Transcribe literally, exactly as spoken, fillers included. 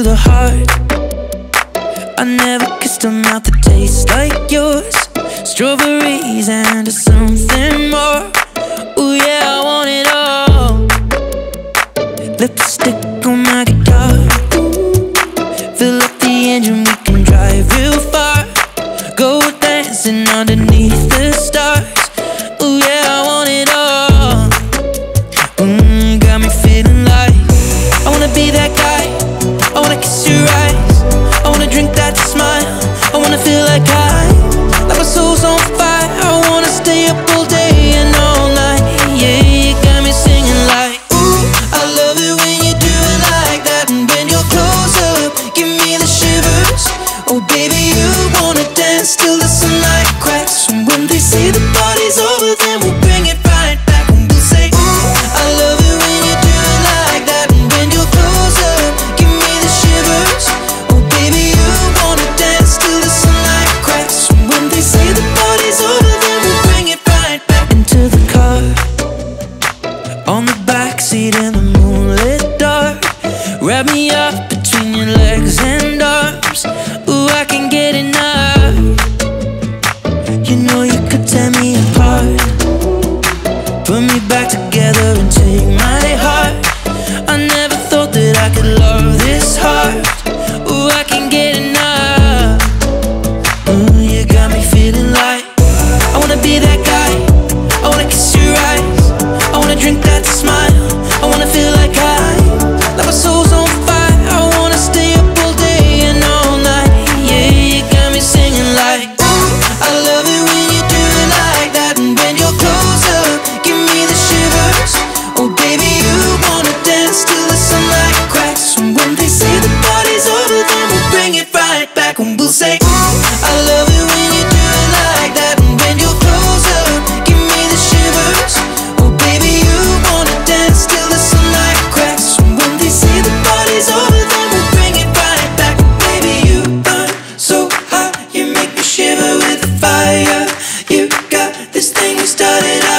the heart. I never kissed a mouth that tastes like yours. Strawberries and something more. Ooh yeah, I want it all. Lipstick on my guitar. Fill up the engine, we can drive real far. Go dancing underneath the stars. Ooh yeah, I want it all. Mm, got me feeling like I wanna be that guy. I wanna kiss your eyes. I wanna drink that smile. I wanna feel like I, like my soul's on fire. I wanna stay up all day and all night. Yeah, you got me singing like, ooh, I love it when you do it like that. And when you're close up, give me the shivers. Oh baby, you wanna dance till the sunlight cracks. And when they say the party's over, then we'll bring it right back. And we'll say, ooh, I love it when you do it like that. And when you're close up, give me the shivers. Oh baby, you wanna dance till the sunlight cracks. And when they say the party's over, then we'll bring it right back. Into the car, on the backseat in the moonlit dark. Wrap me up between your legs and arms. Ooh, I can't get enough. You know you could tear me apart, put me back together and take my heart. I never thought that I could love this hard. Ooh, I can't get enough. Ooh, you got me feeling like I wanna be that guy. I wanna kiss your eyes. I wanna drink that smile. I wanna feel like I, like my soul's on fire. I wanna stay up all day and all night. Yeah, you got me singing like, ooh, I love it when you do it like that. And when you're close up, give me the shivers. Oh baby, you wanna dance till the sunlight cracks. And when they say the party's over, then we'll bring it right back. And we'll say, ooh, I love it when you do it like that. And when you're close up, give me the shivers. Oh baby, you wanna dance till the sunlight cracks. And when they say the party's over, then we'll bring it right back. Baby, you burn so hot, you make me shiver with the fire. You got this thing we started